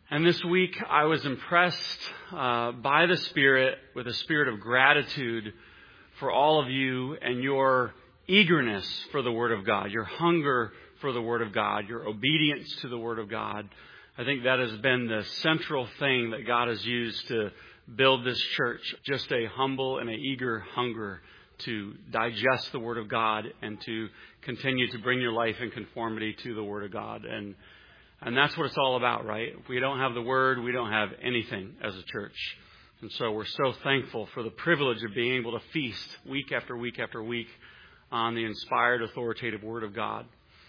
And this week I was impressed by the Spirit with a spirit of gratitude for all of you and your eagerness for the Word of God, your hunger for the Word of God, your obedience to the Word of God. I think that has been the central thing that God has used to build this church, just a humble and an eager hunger to digest the Word of God and to continue to bring your life in conformity to the Word of God. And that's what it's all about, right? If we don't have the Word, we don't have anything as a church. And so we're so thankful for the privilege of being able to feast week after week after week on the inspired, authoritative Word of God.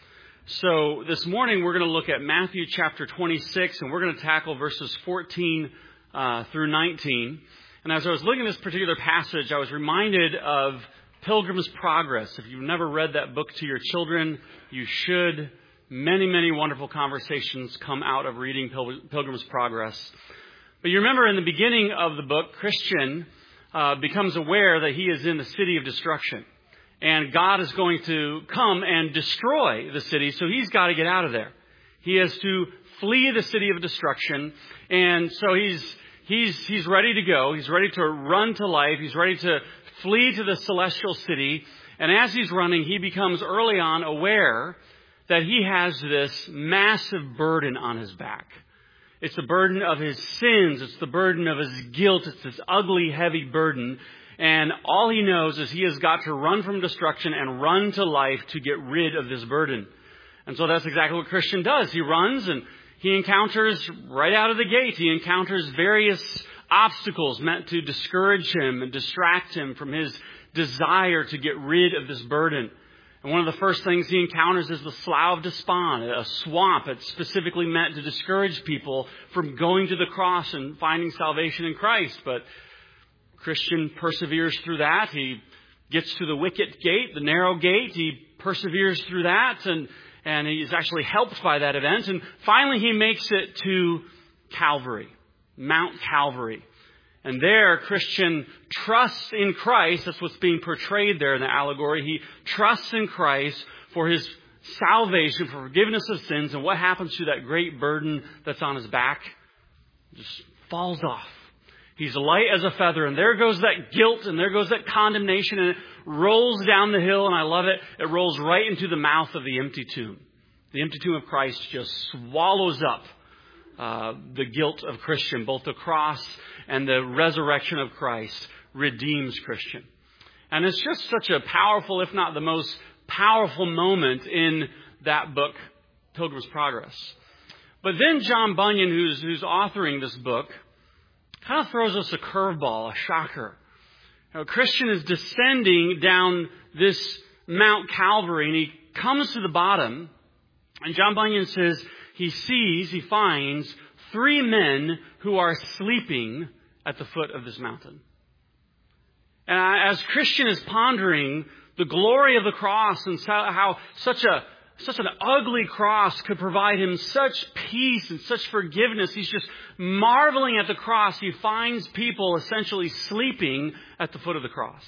So this morning we're going to look at Matthew chapter 26, and we're going to tackle verses 14 through 19. And as I was looking at this particular passage, I was reminded of Pilgrim's Progress. If you've never read that book to your children, you should. Many wonderful conversations come out of reading Pilgrim's Progress. But you remember in the beginning of the book, Christian becomes aware that he is in the city of destruction. And God is going to come and destroy the city, so he's got to get out of there. He has to flee the city of destruction. And so he's ready to go. He's ready to run to life. He's ready to flee to the celestial city. And as he's running, he becomes early on aware that he has this massive burden on his back. It's the burden of his sins. It's the burden of his guilt. It's this ugly, heavy burden. And all he knows is he has got to run from destruction and run to life to get rid of this burden. And so that's exactly what Christian does. He runs and he encounters, right out of the gate, he encounters various obstacles meant to discourage him and distract him from his desire to get rid of this burden. And one of the first things he encounters is the Slough of Despond, a swamp that's specifically meant to discourage people from going to the cross and finding salvation in Christ. But Christian perseveres through that. He gets to the wicket gate, the narrow gate. He perseveres through that, and he's actually helped by that event. And finally he makes it to Calvary, Mount Calvary. And there, Christian trusts in Christ. That's what's being portrayed there in the allegory. He trusts in Christ for his salvation, for forgiveness of sins. And what happens to that great burden that's on his back? It just falls off. He's light as a feather. And there goes that guilt, and there goes that condemnation, and it rolls down the hill. And I love it. It rolls right into the mouth of the empty tomb. The empty tomb of Christ just swallows up the guilt of Christian. Both the cross and the resurrection of Christ redeems Christian. And it's just such a powerful, if not the most powerful moment in that book, Pilgrim's Progress. But then John Bunyan, who's authoring this book, kind of throws us a curveball, a shocker. Christian is descending down this Mount Calvary, and he comes to the bottom, and John Bunyan says he finds 3 men who are sleeping at the foot of this mountain. And as Christian is pondering the glory of the cross and how such an ugly cross could provide him such peace and such forgiveness, he's just marveling at the cross. He finds people essentially sleeping at the foot of the cross.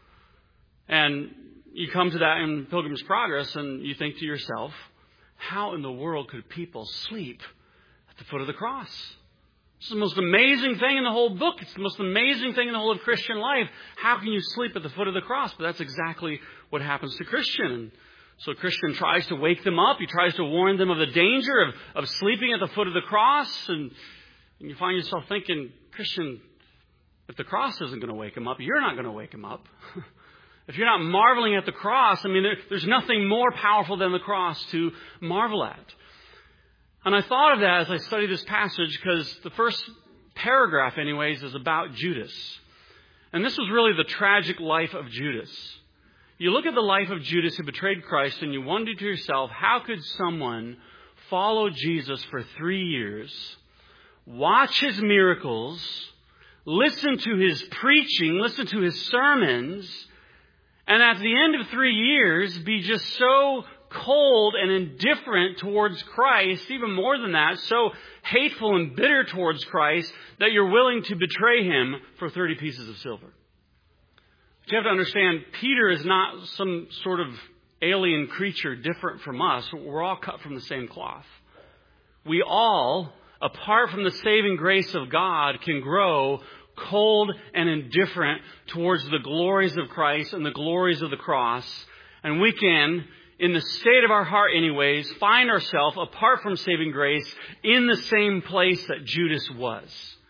And you come to that in Pilgrim's Progress and you think to yourself, how in the world could people sleep at the foot of the cross? It's the most amazing thing in the whole book. It's the most amazing thing in the whole of Christian life. How can you sleep at the foot of the cross? But that's exactly what happens to Christian. And so Christian tries to wake them up. He tries to warn them of the danger of sleeping at the foot of the cross. And you find yourself thinking, Christian, if the cross isn't going to wake him up, you're not going to wake him up. If you're not marveling at the cross, there's nothing more powerful than the cross to marvel at. And I thought of that as I studied this passage because the first paragraph, anyways, is about Judas. And this was really the tragic life of Judas. You look at the life of Judas who betrayed Christ and you wonder to yourself, how could someone follow Jesus for 3 years, watch his miracles, listen to his preaching, listen to his sermons, and at the end of 3 years be just so cold and indifferent towards Christ, even more than that, so hateful and bitter towards Christ that you're willing to betray him for 30 pieces of silver? But you have to understand, Peter is not some sort of alien creature different from us. We're all cut from the same cloth. We all apart from the saving grace of God, can grow cold and indifferent towards the glories of Christ and the glories of the cross. And we can, in the state of our heart anyways, find ourselves, apart from saving grace, in the same place that Judas was.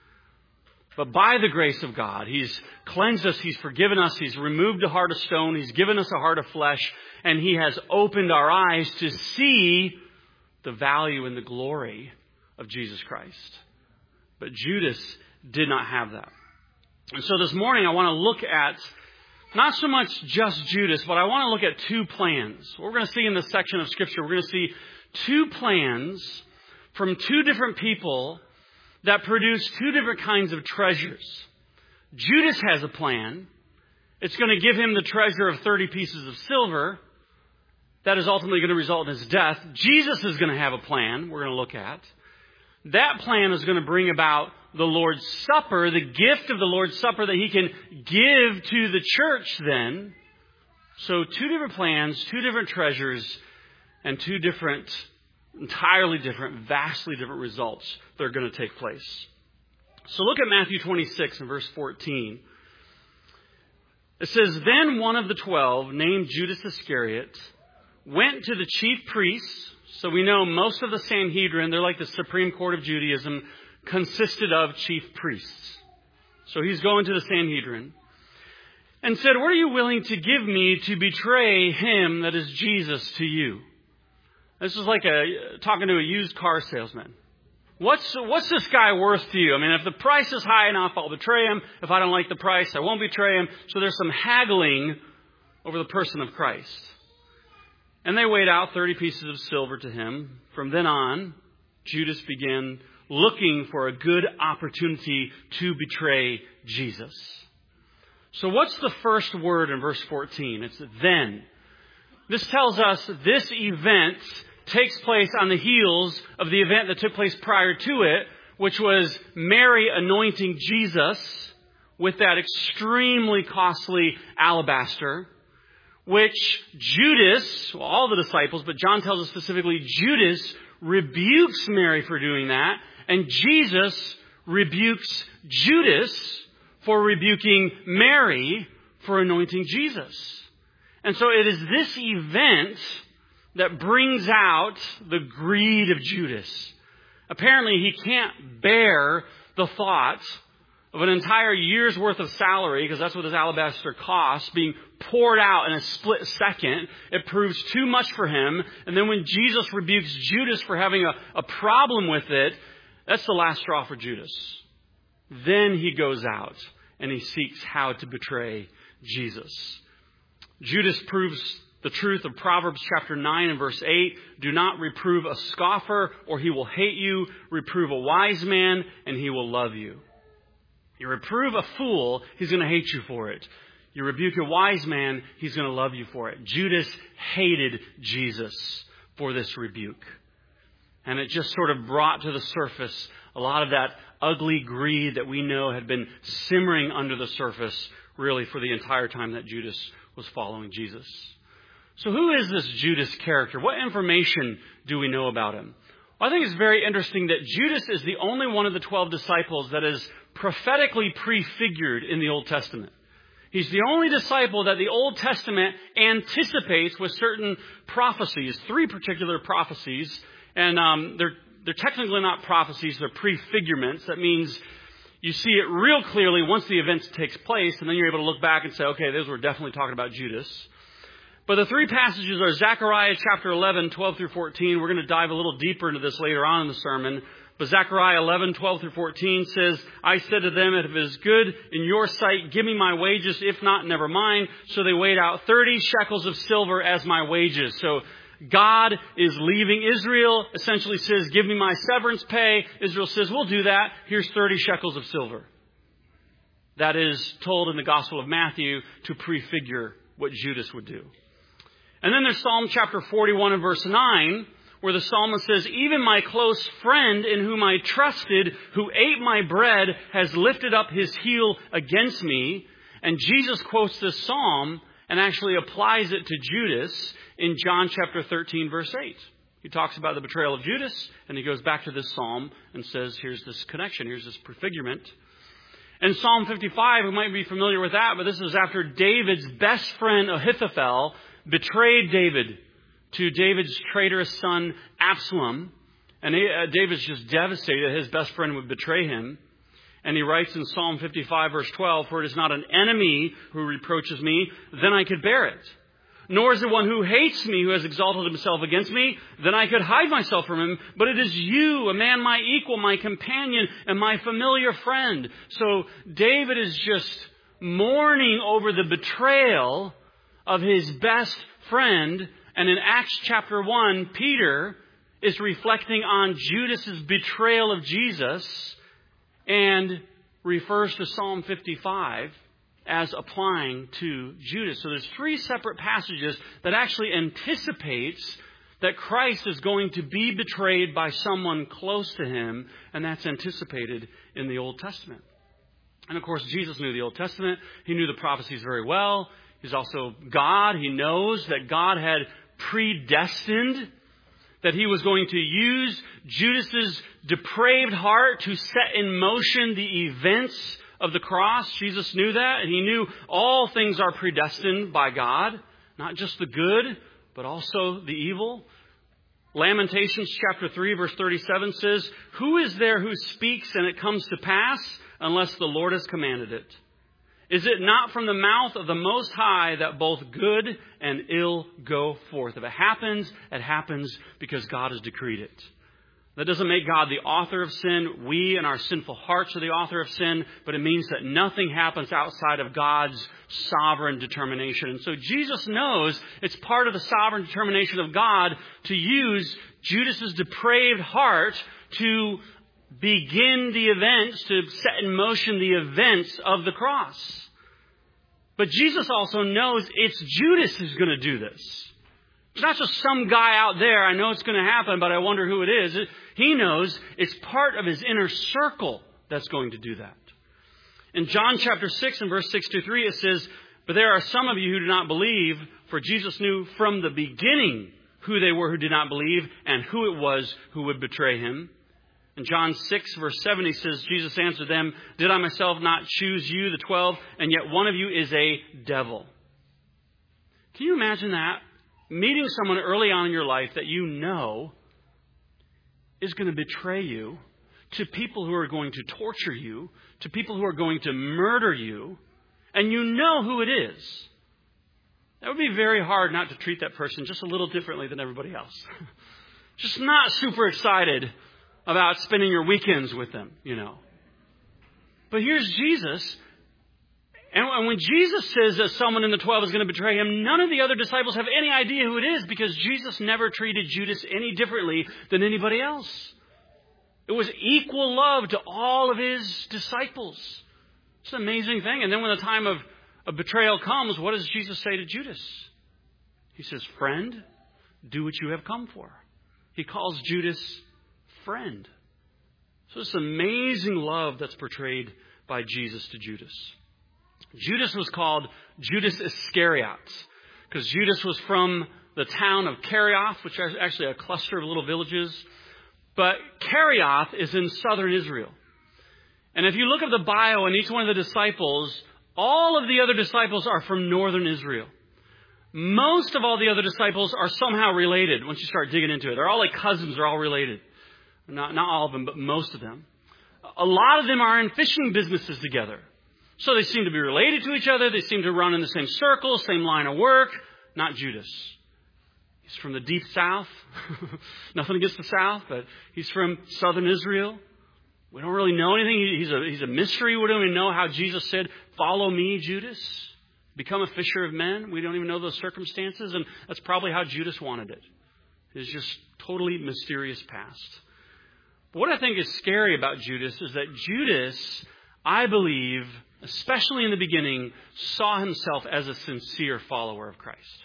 But by the grace of God, He's cleansed us, He's forgiven us, He's removed a heart of stone, He's given us a heart of flesh, and He has opened our eyes to see the value and the glory of Jesus Christ. But Judas did not have that. And so this morning I want to look at not so much just Judas, but I want to look at two plans. What we're going to see in this section of Scripture, we're going to see two plans from two different people that produce two different kinds of treasures. Judas has a plan. It's going to give him the treasure of 30 pieces of silver. That is ultimately going to result in his death. Jesus is going to have a plan we're going to look at. That plan is going to bring about the Lord's Supper, the gift of the Lord's Supper that He can give to the church then. So two different plans, two different treasures, and two different, entirely different, vastly different results that are going to take place. So look at Matthew 26 and verse 14. It says, "Then one of the 12, named Judas Iscariot, went to the chief priests." So we know most of the Sanhedrin, they're like the Supreme Court of Judaism, consisted of chief priests. So he's going to the Sanhedrin and said, "What are you willing to give me to betray him, that is Jesus, to you?" This is like talking to a used car salesman. What's this guy worth to you? I mean, if the price is high enough, I'll betray him. If I don't like the price, I won't betray him. So there's some haggling over the person of Christ. And they weighed out 30 pieces of silver to him. From then on, Judas began looking for a good opportunity to betray Jesus. So what's the first word in verse 14? It's then. This tells us this event takes place on the heels of the event that took place prior to it, which was Mary anointing Jesus with that extremely costly alabaster, which Judas, well, all the disciples, but John tells us specifically Judas rebukes Mary for doing that, and Jesus rebukes Judas for rebuking Mary for anointing Jesus. And so it is this event that brings out the greed of Judas. Apparently he can't bear the thought of an entire year's worth of salary, because that's what this alabaster costs, being poured out in a split second. It proves too much for him. And then when Jesus rebukes Judas for having a problem with it, that's the last straw for Judas. Then he goes out and he seeks how to betray Jesus. Judas proves the truth of Proverbs chapter 9 and verse 8. "Do not reprove a scoffer, or he will hate you. Reprove a wise man, and he will love you." You reprove a fool, he's going to hate you for it. You rebuke a wise man, he's going to love you for it. Judas hated Jesus for this rebuke. And it just sort of brought to the surface a lot of that ugly greed that we know had been simmering under the surface really for the entire time that Judas was following Jesus. So who is this Judas character? What information do we know about him? Well, I think it's very interesting that Judas is the only one of the 12 disciples that is prophetically prefigured in the Old Testament. He's the only disciple that the Old Testament anticipates with certain prophecies, 3 particular prophecies. And they're technically not prophecies, they're prefigurements. That means you see it real clearly once the event takes place, and then you're able to look back and say, okay, those were definitely talking about Judas. But the 3 passages are Zechariah chapter 11, 12 through 14. We're going to dive a little deeper into this later on in the sermon. But Zechariah 11, 12 through 14 says, "I said to them, if it is good in your sight, give me my wages. If not, never mind." So they weighed out 30 shekels of silver as my wages. So God is leaving Israel, essentially says, "Give me my severance pay." Israel says, "We'll do that. Here's 30 shekels of silver." That is told in the Gospel of Matthew to prefigure what Judas would do. And then there's Psalm chapter 41 and verse 9, where the psalmist says, "Even my close friend in whom I trusted, who ate my bread, has lifted up his heel against me." And Jesus quotes this psalm and actually applies it to Judas in John chapter 13, verse 8. He talks about the betrayal of Judas, and he goes back to this psalm and says, here's this connection, here's this prefigurement. In Psalm 55, we might be familiar with that, but this is after David's best friend Ahithophel betrayed David to David's traitorous son Absalom. And David's just devastated that his best friend would betray him. And he writes in Psalm 55, verse 12, "For it is not an enemy who reproaches me, then I could bear it. Nor is it one who hates me who has exalted himself against me, then I could hide myself from him. But it is you, a man my equal, my companion, and my familiar friend." So David is just mourning over the betrayal of his best friend. And in Acts chapter 1, Peter is reflecting on Judas's betrayal of Jesus and refers to Psalm 55 as applying to Judas. So there's 3 separate passages that actually anticipates that Christ is going to be betrayed by someone close to him, and that's anticipated in the Old Testament. And of course, Jesus knew the Old Testament. He knew the prophecies very well. He's also God. He knows that God had predestined that he was going to use Judas's depraved heart to set in motion the events of the cross. Jesus knew that, and he knew all things are predestined by God, not just the good, but also the evil. Lamentations chapter 3, verse 37 says, "Who is there who speaks and it comes to pass unless the Lord has commanded it? Is it not from the mouth of the Most High that both good and ill go forth?" If it happens because God has decreed it. That doesn't make God the author of sin. We and our sinful hearts are the author of sin, but it means that nothing happens outside of God's sovereign determination. And so Jesus knows it's part of the sovereign determination of God to use Judas's depraved heart to begin the events, to set in motion the events of the cross. But Jesus also knows it's Judas who's going to do this. It's not just some guy out there. I know it's going to happen, but I wonder who it is. He knows it's part of his inner circle that's going to do that. In John chapter 6 and verse 6-3, it says, "But there are some of you who do not believe, for Jesus knew from the beginning who they were who did not believe and who it was who would betray him." In John 6, verse 7, he says, Jesus answered them, "Did I myself not choose you, the 12, and yet one of you is a devil?" Can you imagine that? Meeting someone early on in your life that you know is going to betray you to people who are going to torture you, to people who are going to murder you, and you know who it is. That would be very hard not to treat that person just a little differently than everybody else. Just not super excited about spending your weekends with them, you know. But here's Jesus. And when Jesus says that someone in the 12 is going to betray him, none of the other disciples have any idea who it is, because Jesus never treated Judas any differently than anybody else. It was equal love to all of his disciples. It's an amazing thing. And then when the time of betrayal comes, what does Jesus say to Judas? He says, "Friend, do what you have come for." He calls Judas friend. So this amazing love that's portrayed by Jesus to Judas. Judas was called Judas Iscariot because Judas was from the town of Kerioth, which is actually a cluster of little villages. But Kerioth is in southern Israel. And if you look at the bio in each one of the disciples, all of the other disciples are from northern Israel. Most of all the other disciples are somehow related once you start digging into it. They're all like cousins. They're all related. Not all of them, but most of them. A lot of them are in fishing businesses together. So they seem to be related to each other. They seem to run in the same circles, same line of work. Not Judas. He's from the deep south. Nothing against the south, but he's from southern Israel. We don't really know anything. He's a mystery. We don't even know how Jesus said, "Follow me, Judas. Become a fisher of men." We don't even know those circumstances. And that's probably how Judas wanted it. His just totally mysterious past. But what I think is scary about Judas is that Judas, I believe, especially in the beginning, saw himself as a sincere follower of Christ.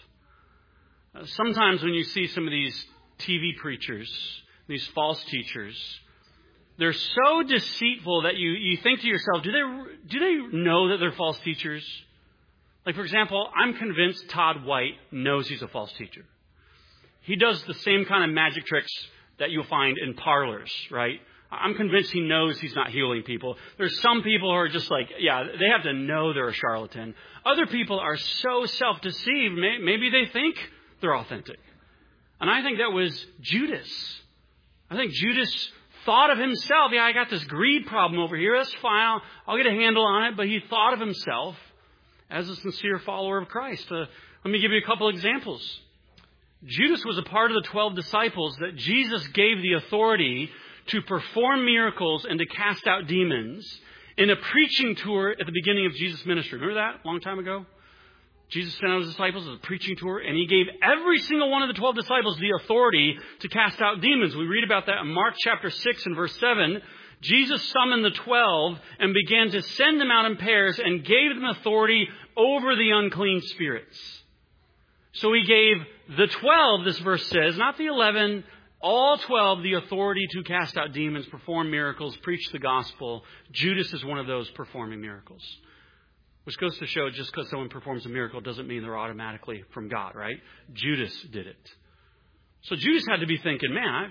Sometimes when you see some of these TV preachers, these false teachers, they're so deceitful that you think to yourself, do they know that they're false teachers? Like, for example, I'm convinced Todd White knows he's a false teacher. He does the same kind of magic tricks that you'll find in parlors, right? I'm convinced he knows he's not healing people. There's some people who are just like, yeah, they have to know they're a charlatan. Other people are so self-deceived, maybe they think they're authentic. And I think that was Judas. I think Judas thought of himself, yeah, I got this greed problem over here. That's fine. I'll get a handle on it. But he thought of himself as a sincere follower of Christ. Let me give you a couple examples. Judas was a part of the 12 disciples that Jesus gave the authority to perform miracles and to cast out demons in a preaching tour at the beginning of Jesus' ministry. Remember that a long time ago? Jesus sent out his disciples as a preaching tour, and he gave every single one of the 12 disciples the authority to cast out demons. We read about that in Mark chapter 6 and verse 7. Jesus summoned the 12 and began to send them out in pairs and gave them authority over the unclean spirits. So he gave the 12, this verse says, not the 11, all 12, the authority to cast out demons, perform miracles, preach the gospel. Judas is one of those performing miracles. Which goes to show just because someone performs a miracle doesn't mean they're automatically from God, right? Judas did it. So Judas had to be thinking, man,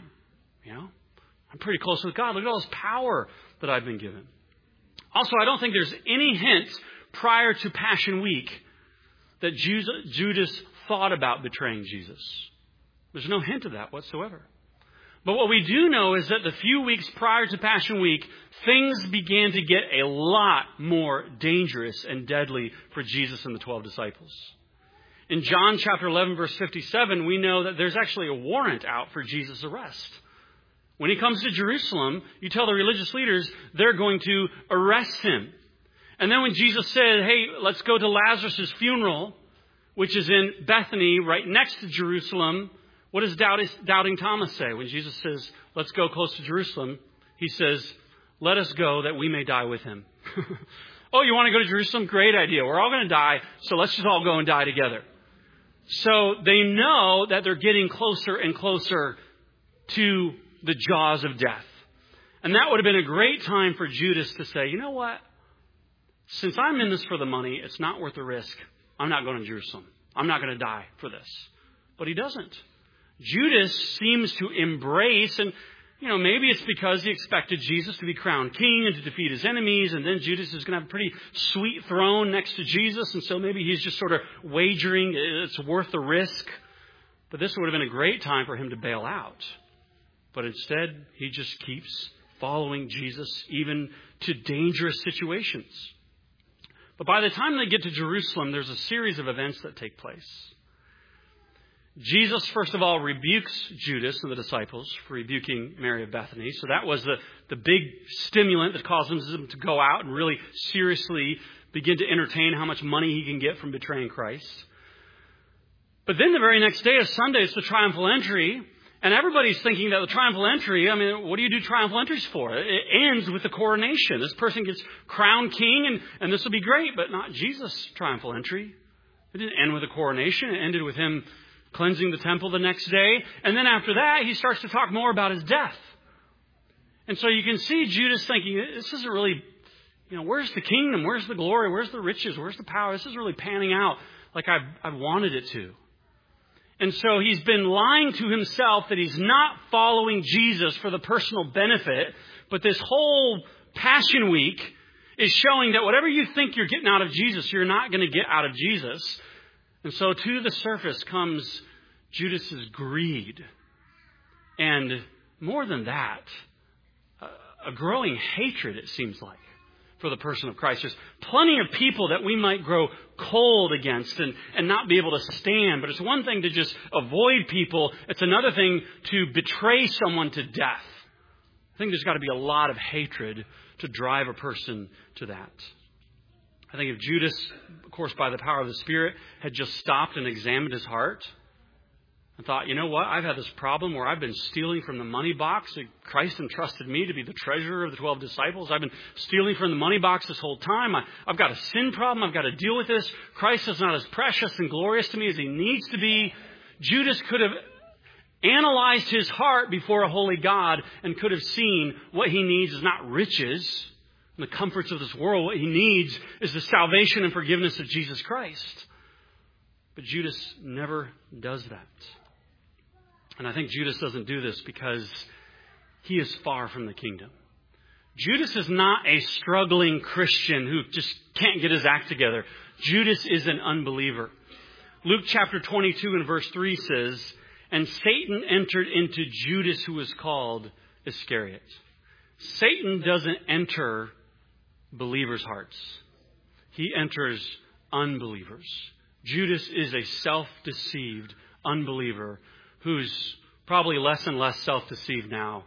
I'm pretty close with God. Look at all this power that I've been given. Also, I don't think there's any hint prior to Passion Week that Judas thought about betraying Jesus. There's no hint of that whatsoever. But what we do know is that the few weeks prior to Passion Week, things began to get a lot more dangerous and deadly for Jesus and the 12 disciples. In John chapter 11, verse 57, we know that there's actually a warrant out for Jesus' arrest. When he comes to Jerusalem, you tell the religious leaders they're going to arrest him. And then when Jesus said, hey, let's go to Lazarus' funeral, which is in Bethany, right next to Jerusalem, what does doubting Thomas say? When Jesus says, let's go close to Jerusalem, he says, let us go that we may die with him. Oh, you want to go to Jerusalem? Great idea. We're all going to die, so let's just all go and die together. So they know that they're getting closer and closer to the jaws of death. And that would have been a great time for Judas to say, you know what? Since I'm in this for the money, it's not worth the risk. I'm not going to Jerusalem. I'm not going to die for this. But he doesn't. Judas seems to embrace, and maybe it's because he expected Jesus to be crowned king and to defeat his enemies, and then Judas is going to have a pretty sweet throne next to Jesus, and so maybe he's just sort of wagering it's worth the risk. But this would have been a great time for him to bail out. But instead, he just keeps following Jesus even to dangerous situations. But by the time they get to Jerusalem, there's a series of events that take place. Jesus, first of all, rebukes Judas and the disciples for rebuking Mary of Bethany. So that was the big stimulant that causes him to go out and really seriously begin to entertain how much money he can get from betraying Christ. But then the very next day is Sunday. It's the triumphal entry. And everybody's thinking that the triumphal entry, what do you do triumphal entries for? It ends with the coronation. This person gets crowned king, and this will be great, but not Jesus' triumphal entry. It didn't end with a coronation. It ended with him cleansing the temple the next day. And then after that, he starts to talk more about his death. And so you can see Judas thinking, this isn't really, where's the kingdom? Where's the glory? Where's the riches? Where's the power? This isn't really panning out like I've wanted it to. And so he's been lying to himself that he's not following Jesus for the personal benefit. But this whole Passion Week is showing that whatever you think you're getting out of Jesus, you're not going to get out of Jesus. And so to the surface comes Judas's greed. And more than that, a growing hatred, it seems like, for the person of Christ. There's plenty of people that we might grow cold against and not be able to stand. But it's one thing to just avoid people. It's another thing to betray someone to death. I think there's got to be a lot of hatred to drive a person to that. I think if Judas, of course, by the power of the Spirit, had just stopped and examined his heart and thought, you know what, I've had this problem where I've been stealing from the money box. Christ entrusted me to be the treasurer of the 12 disciples. I've been stealing from the money box this whole time. I've got a sin problem. I've got to deal with this. Christ is not as precious and glorious to me as he needs to be. Judas could have analyzed his heart before a holy God and could have seen what he needs is not riches and the comforts of this world. What he needs is the salvation and forgiveness of Jesus Christ. But Judas never does that. And I think Judas doesn't do this because he is far from the kingdom. Judas is not a struggling Christian who just can't get his act together. Judas is an unbeliever. Luke chapter 22 and verse 3 says, "And Satan entered into Judas, who was called Iscariot." Satan doesn't enter believers' hearts. He enters unbelievers. Judas is a self-deceived unbeliever who's probably less and less self-deceived now,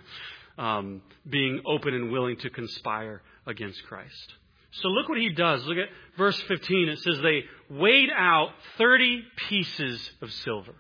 being open and willing to conspire against Christ. So look what he does. Look at verse 15. It says they weighed out 30 pieces of silver.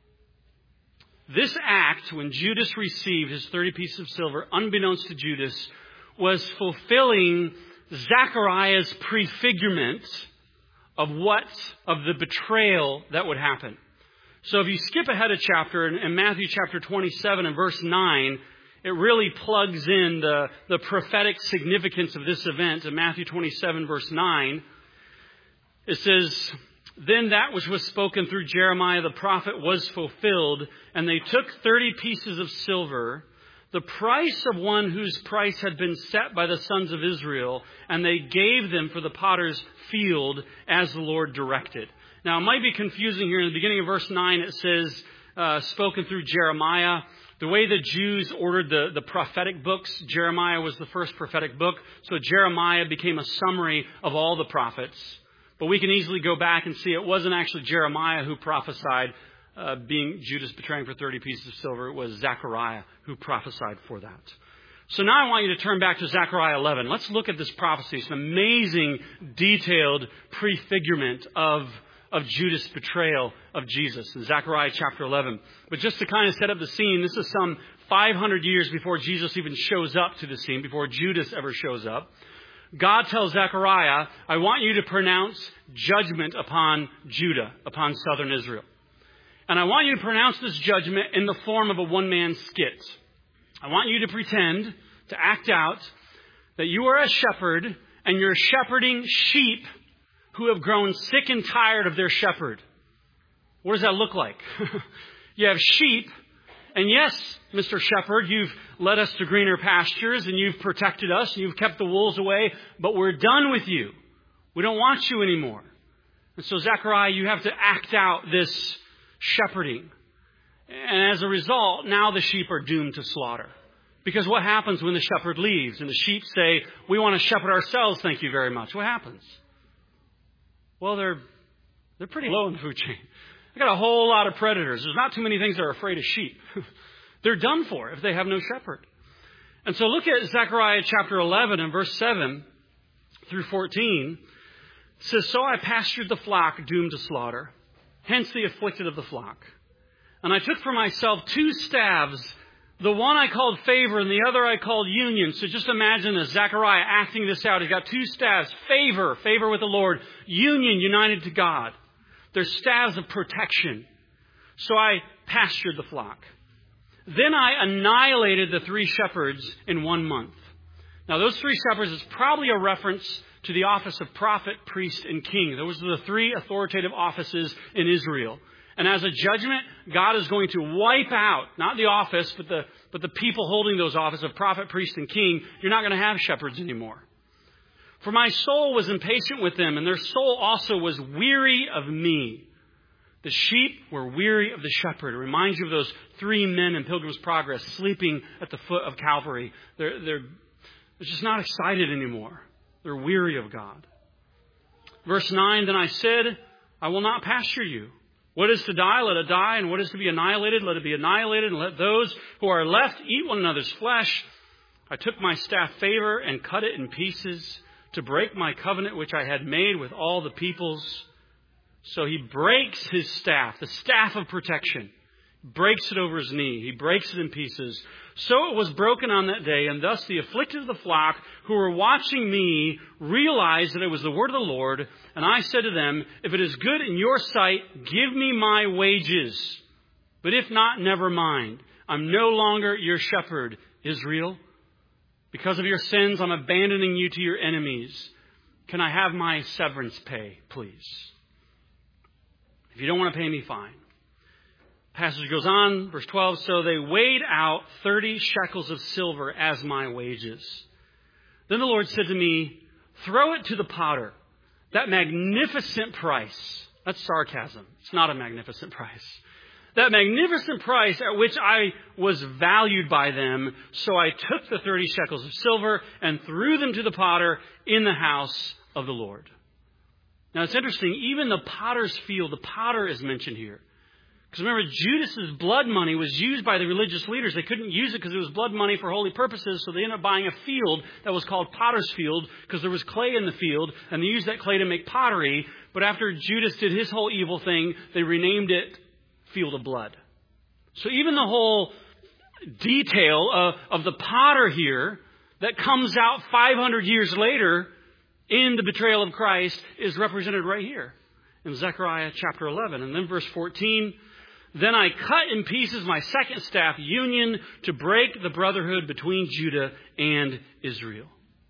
This act, when Judas received his 30 pieces of silver, unbeknownst to Judas, was fulfilling Zechariah's prefigurement of the betrayal that would happen. So if you skip ahead a chapter in Matthew chapter 27 and verse 9, it really plugs in the prophetic significance of this event. In Matthew 27 verse 9, it says, "Then that which was spoken through Jeremiah the prophet was fulfilled, and they took 30 pieces of silver, the price of one whose price had been set by the sons of Israel, and they gave them for the potter's field as the Lord directed." Now, it might be confusing here. In the beginning of verse 9, it says, spoken through Jeremiah. The way the Jews ordered the prophetic books, Jeremiah was the first prophetic book. So Jeremiah became a summary of all the prophets. But we can easily go back and see it wasn't actually Jeremiah who prophesied being Judas betraying for 30 pieces of silver. It was Zechariah who prophesied for that. So now I want you to turn back to Zechariah 11. Let's look at this prophecy. It's an amazing, detailed prefigurement of Judas' betrayal of Jesus in Zechariah chapter 11. But just to kind of set up the scene, this is some 500 years before Jesus even shows up to the scene, before Judas ever shows up. God tells Zechariah, "I want you to pronounce judgment upon Judah, upon southern Israel. And I want you to pronounce this judgment in the form of a one-man skit. I want you to pretend, to act out, that you are a shepherd and you're shepherding sheep who have grown sick and tired of their shepherd." What does that look like? You have sheep, and yes, Mr. Shepherd, you've led us to greener pastures and you've protected us and you've kept the wolves away, but we're done with you. We don't want you anymore. And so, Zechariah, you have to act out this shepherding. And as a result, now the sheep are doomed to slaughter. Because what happens when the shepherd leaves and the sheep say, "We want to shepherd ourselves, thank you very much"? What happens? Well, they're pretty low in the food chain. They got a whole lot of predators. There's not too many things that are afraid of sheep. They're done for if they have no shepherd. And so look at Zechariah chapter 11 and verse 7 through 14. It says, "So I pastured the flock doomed to slaughter, hence the afflicted of the flock. And I took for myself 2 staves, the one I called favor and the other I called union." So just imagine as Zechariah acting this out. He's got 2 staves, favor with the Lord, union, united to God. They're staves of protection. "So I pastured the flock. Then I annihilated the 3 shepherds in 1 month." Now those 3 shepherds is probably a reference to the office of prophet, priest, and king. Those are the 3 authoritative offices in Israel. And as a judgment, God is going to wipe out, not the office, but the people holding those offices of prophet, priest, and king. You're not going to have shepherds anymore. "For my soul was impatient with them, and their soul also was weary of me." The sheep were weary of the shepherd. It reminds you of those 3 men in Pilgrim's Progress sleeping at the foot of Calvary. They're just not excited anymore. They're weary of God. Verse 9, "Then I said, I will not pasture you. What is to die, let it die, and what is to be annihilated, let it be annihilated, and let those who are left eat one another's flesh. I took my staff favor and cut it in pieces to break my covenant which I had made with all the peoples." So he breaks his staff, the staff of protection, breaks it over his knee. He breaks it in pieces. "So it was broken on that day, and thus the afflicted of the flock who were watching me realized that it was the word of the Lord. And I said to them, if it is good in your sight, give me my wages. But if not, never mind. I'm no longer your shepherd, Israel. Because of your sins, I'm abandoning you to your enemies. Can I have my severance pay, please? If you don't want to pay me, fine. Passage goes on, verse 12, so they weighed out 30 shekels of silver as my wages. Then the Lord said to me, throw it to the potter. That magnificent price. That's sarcasm. It's not a magnificent price. That magnificent price at which I was valued by them. So I took the 30 shekels of silver and threw them to the potter in the house of the Lord. Now it's interesting. Even the potter's field, the potter is mentioned here. Because remember, Judas's blood money was used by the religious leaders. They couldn't use it because it was blood money for holy purposes. So they ended up buying a field that was called Potter's Field because there was clay in the field. And they used that clay to make pottery. But after Judas did his whole evil thing, they renamed it Field of Blood. So even the whole detail of the potter here that comes out 500 years later in the betrayal of Christ is represented right here in Zechariah chapter 11. And then verse 14, then I cut in pieces my second staff union to break the brotherhood between Judah and Israel.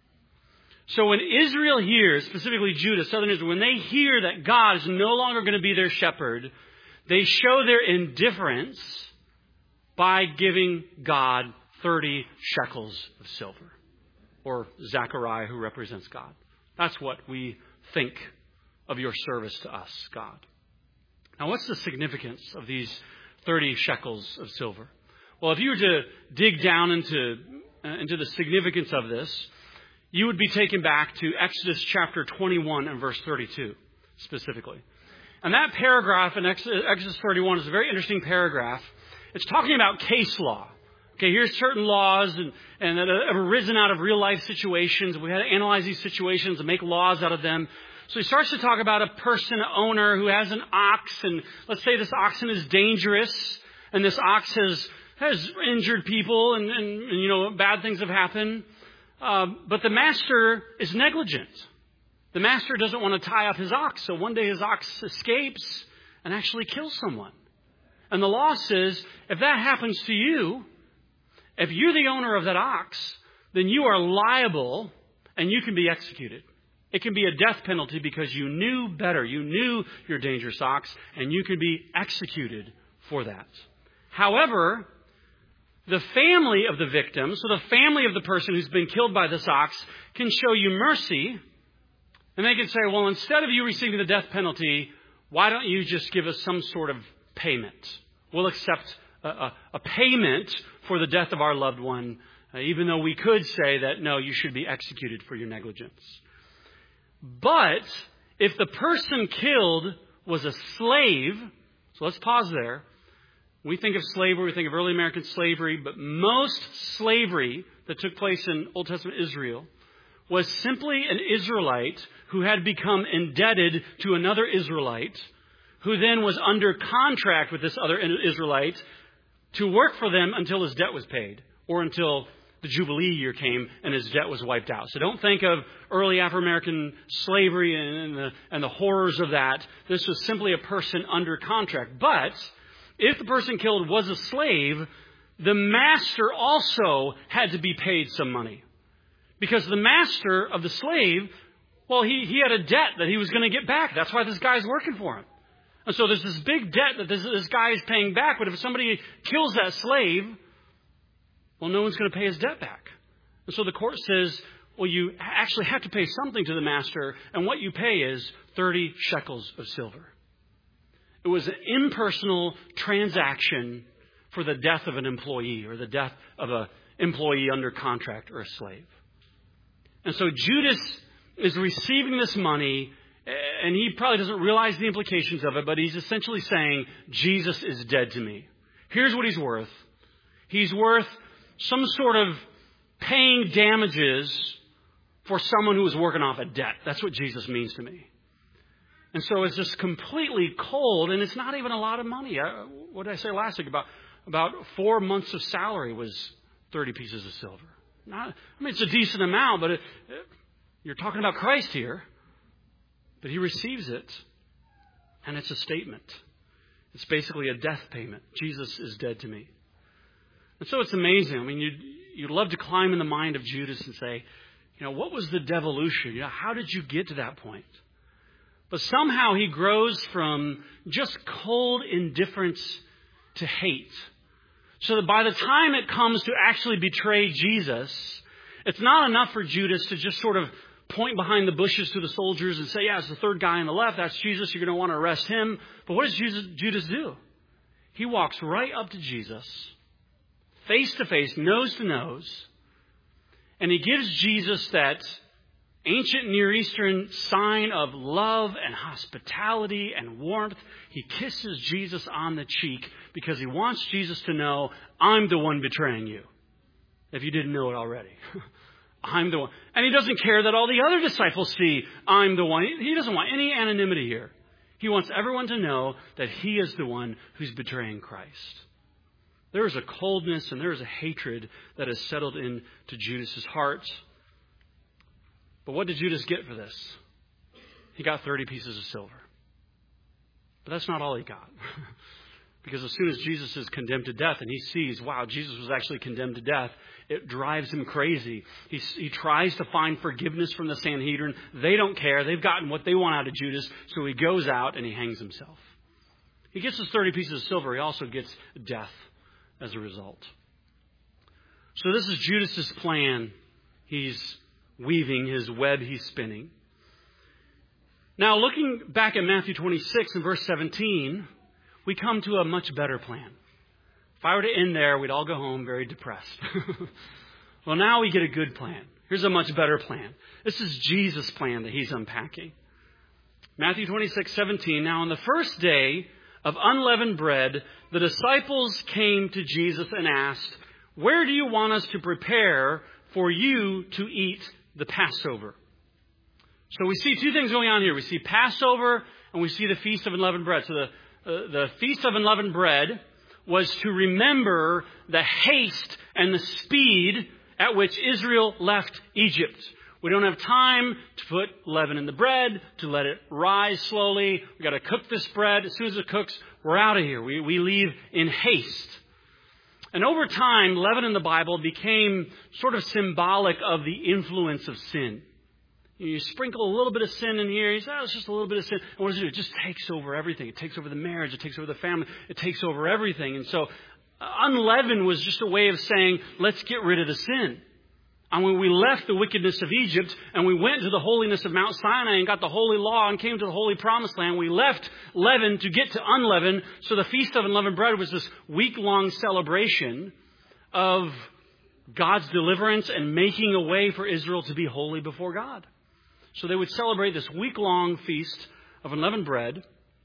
So when Israel hears, specifically Judah, southern Israel, when they hear that God is no longer going to be their shepherd, they show their indifference by giving God 30 shekels of silver. Or Zechariah, who represents God. That's what we think of your service to us, God. Now, what's the significance of these 30 shekels of silver? Well, if you were to dig down into the significance of this, you would be taken back to Exodus chapter 21 and verse 32, specifically. And that paragraph in Exodus 31 is a very interesting paragraph. It's talking about case law. Okay, here's certain laws and that have arisen out of real life situations. We had to analyze these situations and make laws out of them. So he starts to talk about a person, an owner who has an ox, and let's say this oxen is dangerous, and this ox has injured people, and bad things have happened. But the master is negligent. The master doesn't want to tie up his ox, so one day his ox escapes and actually kills someone. And the law says, if that happens to you, if you're the owner of that ox, then you are liable and you can be executed. It can be a death penalty because you knew better. You knew your dangerous ox, and you can be executed for that. However, the family of the victim, so the family of the person who's been killed by this ox, can show you mercy. And they can say, well, instead of you receiving the death penalty, why don't you just give us some sort of payment? We'll accept a payment for the death of our loved one, even though we could say that, no, you should be executed for your negligence. But if the person killed was a slave, so let's pause there. We think of slavery, we think of early American slavery, but most slavery that took place in Old Testament Israel was simply an Israelite who had become indebted to another Israelite, who then was under contract with this other Israelite to work for them until his debt was paid, or until the Jubilee year came and his debt was wiped out. So don't think of early Afro-American slavery and the horrors of that. This was simply a person under contract. But if the person killed was a slave, the master also had to be paid some money. Because the master of the slave, well, he had a debt that he was going to get back. That's why this guy's working for him. And so there's this big debt that this guy is paying back. But if somebody kills that slave, well, no one's going to pay his debt back. And so the court says, well, you actually have to pay something to the master, and what you pay is 30 shekels of silver. It was an impersonal transaction for the death of an employee or the death of an employee under contract or a slave. And so Judas is receiving this money, and he probably doesn't realize the implications of it, but he's essentially saying, Jesus is dead to me. Here's what he's worth. He's worth some sort of paying damages for someone who was working off a debt. That's what Jesus means to me. And so it's just completely cold, and it's not even a lot of money. What did I say last week? About 4 months of salary was 30 pieces of silver. It's a decent amount, but you're talking about Christ here. But he receives it, and it's a statement. It's basically a death payment. Jesus is dead to me. And so it's amazing. I mean, you'd love to climb in the mind of Judas and say, what was the devolution? How did you get to that point? But somehow he grows from just cold indifference to hate. So that by the time it comes to actually betray Jesus, it's not enough for Judas to just sort of point behind the bushes to the soldiers and say, yeah, it's the third guy on the left. That's Jesus. You're going to want to arrest him. But what does Judas do? He walks right up to Jesus, face to face, nose to nose, and he gives Jesus that ancient Near Eastern sign of love and hospitality and warmth. He kisses Jesus on the cheek because he wants Jesus to know, I'm the one betraying you. If you didn't know it already. I'm the one. And he doesn't care that all the other disciples see I'm the one. He doesn't want any anonymity here. He wants everyone to know that he is the one who's betraying Christ. There is a coldness and there is a hatred that has settled into Judas's heart. But what did Judas get for this? He got 30 pieces of silver. But that's not all he got. Because as soon as Jesus is condemned to death and he sees, wow, Jesus was actually condemned to death, it drives him crazy. He tries to find forgiveness from the Sanhedrin. They don't care. They've gotten what they want out of Judas. So he goes out and he hangs himself. He gets his 30 pieces of silver. He also gets death as a result. So this is Judas's plan. He's weaving his web he's spinning. Now, looking back at Matthew 26 and verse 17, we come to a much better plan. If I were to end there, we'd all go home very depressed. Well, now we get a good plan. Here's a much better plan. This is Jesus' plan that he's unpacking. Matthew 26:17. Now, on the first day of unleavened bread, the disciples came to Jesus and asked, where do you want us to prepare for you to eat the Passover? So we see two things going on here. We see Passover and we see the Feast of Unleavened Bread. So the Feast of Unleavened Bread was to remember the haste and the speed at which Israel left Egypt. We don't have time to put leaven in the bread, to let it rise slowly. We've got to cook this bread. As soon as it cooks, we're out of here. We leave in haste. And over time, leaven in the Bible became sort of symbolic of the influence of sin. You sprinkle a little bit of sin in here. You say, it's just a little bit of sin. And what does it do? It just takes over everything. It takes over the marriage. It takes over the family. It takes over everything. And so unleavened was just a way of saying, let's get rid of the sin. And when we left the wickedness of Egypt and we went to the holiness of Mount Sinai and got the holy law and came to the holy promised land, we left leaven to get to unleavened. So the Feast of Unleavened Bread was this week-long celebration of God's deliverance and making a way for Israel to be holy before God. So they would celebrate this week-long Feast of Unleavened Bread.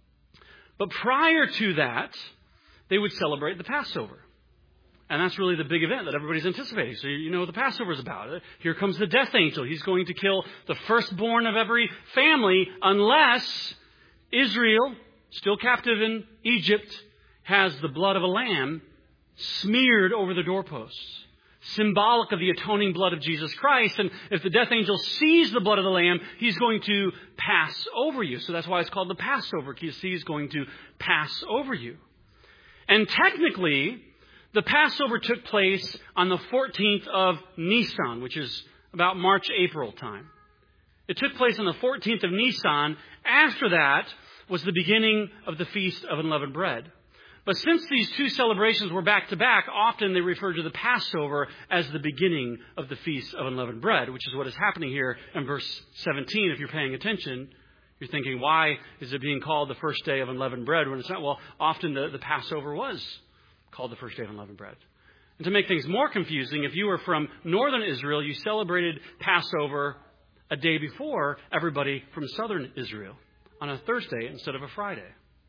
But prior to that, they would celebrate the Passover. And that's really the big event that everybody's anticipating. So you know what the Passover is about. Here comes the death angel. He's going to kill the firstborn of every family unless Israel, still captive in Egypt, has the blood of a lamb smeared over the doorposts. Symbolic of the atoning blood of Jesus Christ. And if the death angel sees the blood of the lamb, he's going to pass over you. So that's why it's called the Passover, because he's going to pass over you. And technically, the Passover took place on the 14th of Nisan, which is about March, April time. It took place on the 14th of Nisan. After that was the beginning of the Feast of Unleavened Bread. But since these two celebrations were back to back, often they refer to the Passover as the beginning of the Feast of Unleavened Bread, which is what is happening here in verse 17. If you're paying attention, you're thinking, why is it being called the first day of unleavened bread when it's not? Well, often the Passover was called the first day of unleavened bread. And to make things more confusing, if you were from northern Israel, you celebrated Passover a day before everybody from southern Israel on a Thursday instead of a Friday.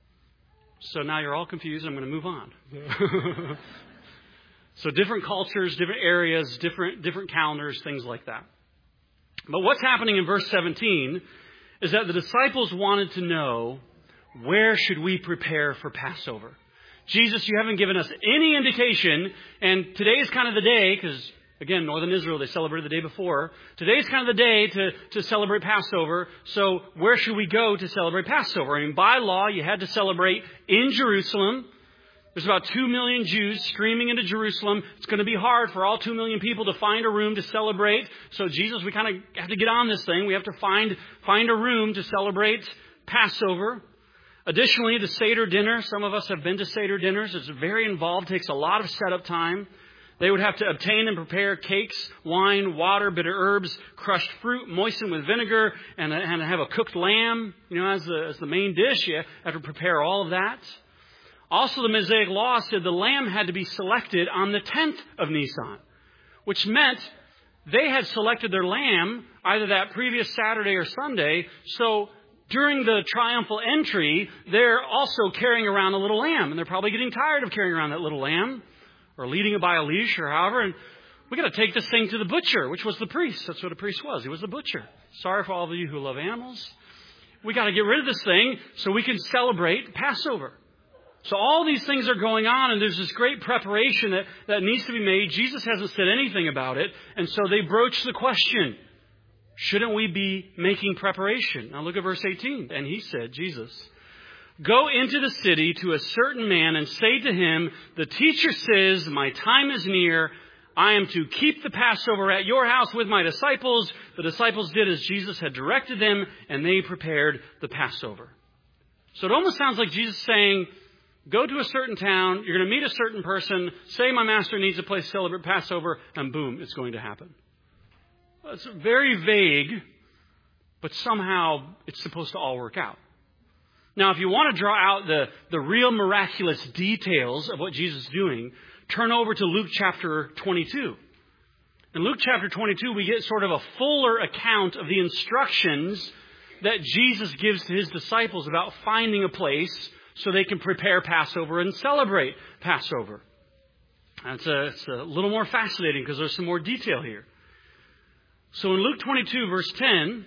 So now you're all confused. I'm going to move on. So different cultures, different areas, different calendars, things like that. But what's happening in verse 17 is that the disciples wanted to know, where should we prepare for Passover? Jesus, you haven't given us any indication, and today's kind of the day, because, again, northern Israel, they celebrated the day before. Today's kind of the day to celebrate Passover, so where should we go to celebrate Passover? I mean, by law, you had to celebrate in Jerusalem. There's about 2 million Jews streaming into Jerusalem. It's going to be hard for all 2 million people to find a room to celebrate. So, Jesus, we kind of have to get on this thing. We have to find a room to celebrate Passover. Additionally, the Seder dinner, some of us have been to Seder dinners. It's very involved, takes a lot of setup time. They would have to obtain and prepare cakes, wine, water, bitter herbs, crushed fruit, moistened with vinegar, and have a cooked lamb, as the main dish. You have to prepare all of that. Also, the Mosaic Law said the lamb had to be selected on the 10th of Nisan, which meant they had selected their lamb either that previous Saturday or Sunday. So during the triumphal entry, they're also carrying around a little lamb, and they're probably getting tired of carrying around that little lamb, or leading it by a leash, or however. And we got to take this thing to the butcher, which was the priest. That's what a priest was. He was the butcher. Sorry for all of you who love animals. We got to get rid of this thing so we can celebrate Passover. So all these things are going on, and there's this great preparation that needs to be made. Jesus hasn't said anything about it, and so they broach the question, shouldn't we be making preparation? Now look at verse 18. And he said, Jesus, go into the city to a certain man and say to him, the teacher says, my time is near. I am to keep the Passover at your house with my disciples. The disciples did as Jesus had directed them, and they prepared the Passover. So it almost sounds like Jesus saying, go to a certain town, you're going to meet a certain person, say my master needs a place to celebrate Passover, and boom, it's going to happen. It's very vague, but somehow it's supposed to all work out. Now, if you want to draw out the real miraculous details of what Jesus is doing, turn over to Luke chapter 22. In Luke chapter 22, we get sort of a fuller account of the instructions that Jesus gives to his disciples about finding a place so they can prepare Passover and celebrate Passover. And it's a little more fascinating because there's some more detail here. So in Luke 22, verse 10,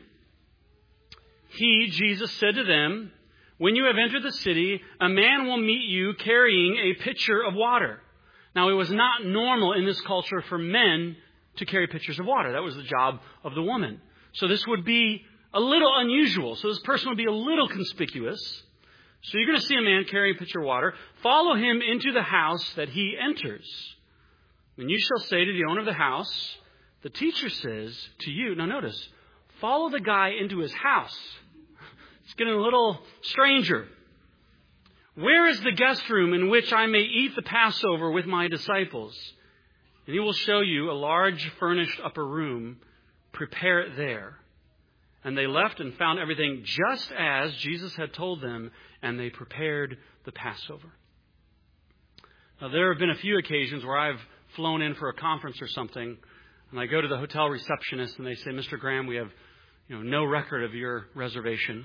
Jesus, said to them, when you have entered the city, a man will meet you carrying a pitcher of water. Now, it was not normal in this culture for men to carry pitchers of water. That was the job of the woman. So this would be a little unusual. So this person would be a little conspicuous. So you're going to see a man carrying a pitcher of water. Follow him into the house that he enters. And you shall say to the owner of the house, the teacher says to you, now notice, follow the guy into his house. It's getting a little stranger. Where is the guest room in which I may eat the Passover with my disciples? And he will show you a large furnished upper room. Prepare it there. And they left and found everything just as Jesus had told them, and they prepared the Passover. Now, there have been a few occasions where I've flown in for a conference or something, and I go to the hotel receptionist, and they say, Mr. Graham, we have no record of your reservation.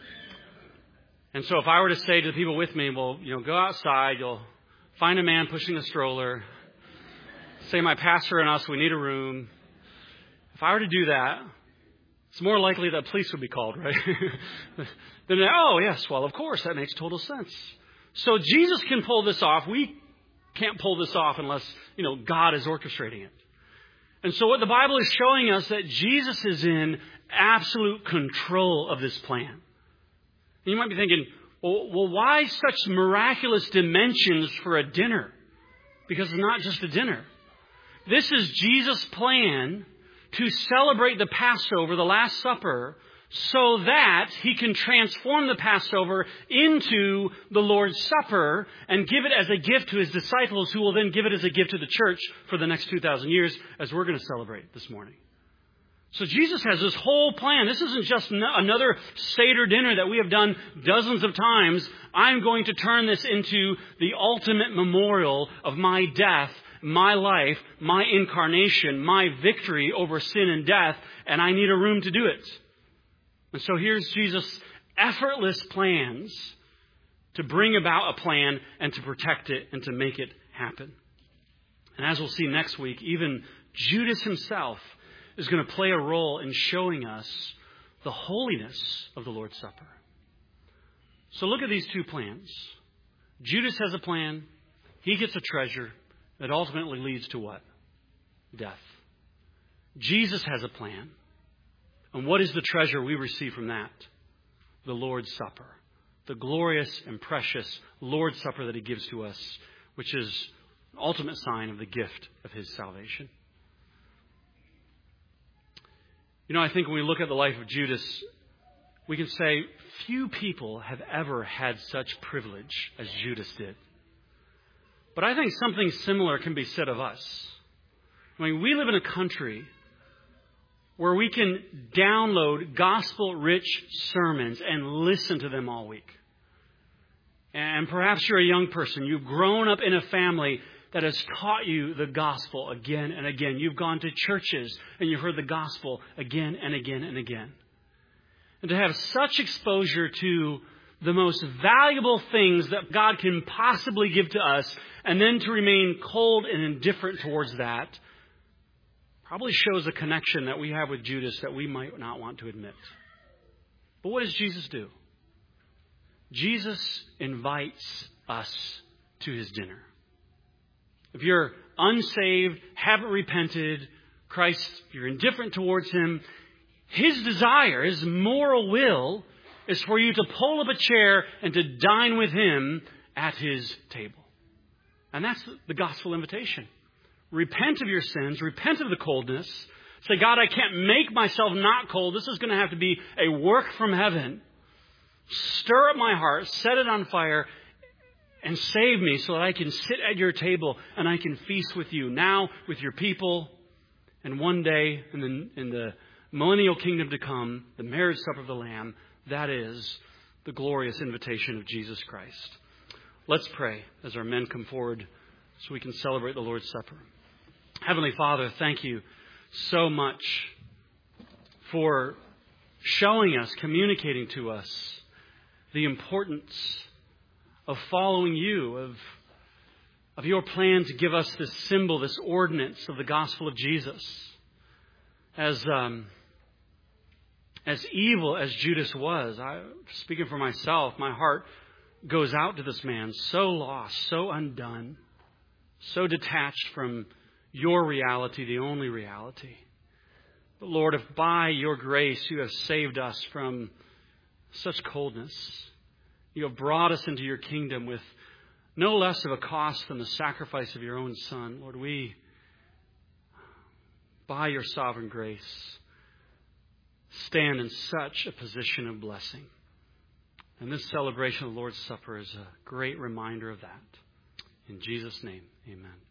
And so if I were to say to the people with me, well, go outside, you'll find a man pushing a stroller, say my pastor and us, we need a room. If I were to do that, it's more likely that police would be called, right? Then, oh, yes, well, of course, that makes total sense. So Jesus can pull this off. We can't pull this off unless, God is orchestrating it. And so what the Bible is showing us that Jesus is in absolute control of this plan. And you might be thinking, well, why such miraculous dimensions for a dinner? Because it's not just a dinner. This is Jesus' plan to celebrate the Passover, the Last Supper, so that he can transform the Passover into the Lord's Supper and give it as a gift to his disciples, who will then give it as a gift to the church for the next 2,000 years, as we're going to celebrate this morning. So Jesus has this whole plan. This isn't just another Seder dinner that we have done dozens of times. I'm going to turn this into the ultimate memorial of my death, my life, my incarnation, my victory over sin and death, and I need a room to do it. And so here's Jesus' effortless plans to bring about a plan and to protect it and to make it happen. And as we'll see next week, even Judas himself is going to play a role in showing us the holiness of the Lord's Supper. So look at these two plans. Judas has a plan. He gets a treasure that ultimately leads to what? Death. Jesus has a plan. And what is the treasure we receive from that? The Lord's Supper. The glorious and precious Lord's Supper that he gives to us, which is an ultimate sign of the gift of his salvation. I think when we look at the life of Judas, we can say few people have ever had such privilege as Judas did. But I think something similar can be said of us. I mean, we live in a country where we can download gospel-rich sermons and listen to them all week. And perhaps you're a young person. You've grown up in a family that has taught you the gospel again and again. You've gone to churches and you've heard the gospel again and again and again. And to have such exposure to the most valuable things that God can possibly give to us, and then to remain cold and indifferent towards that, probably shows a connection that we have with Judas that we might not want to admit. But what does Jesus do? Jesus invites us to his dinner. If you're unsaved, haven't repented, Christ, if you're indifferent towards him, his desire, his moral will, is for you to pull up a chair and to dine with him at his table. And that's the gospel invitation. Repent of your sins. Repent of the coldness. Say, God, I can't make myself not cold. This is going to have to be a work from heaven. Stir up my heart. Set it on fire. And save me so that I can sit at your table and I can feast with you now, with your people. And one day in the millennial kingdom to come, the marriage supper of the Lamb, that is the glorious invitation of Jesus Christ. Let's pray as our men come forward so we can celebrate the Lord's Supper. Heavenly Father, thank you so much for showing us, communicating to us the importance of following you, of your plan to give us this symbol, this ordinance of the gospel of Jesus. As evil as Judas was, speaking for myself, my heart goes out to this man, so lost, so undone, so detached from your reality, the only reality. But Lord, if by your grace you have saved us from such coldness, you have brought us into your kingdom with no less of a cost than the sacrifice of your own Son, Lord, we, by your sovereign grace, stand in such a position of blessing. And this celebration of the Lord's Supper is a great reminder of that. In Jesus' name, amen.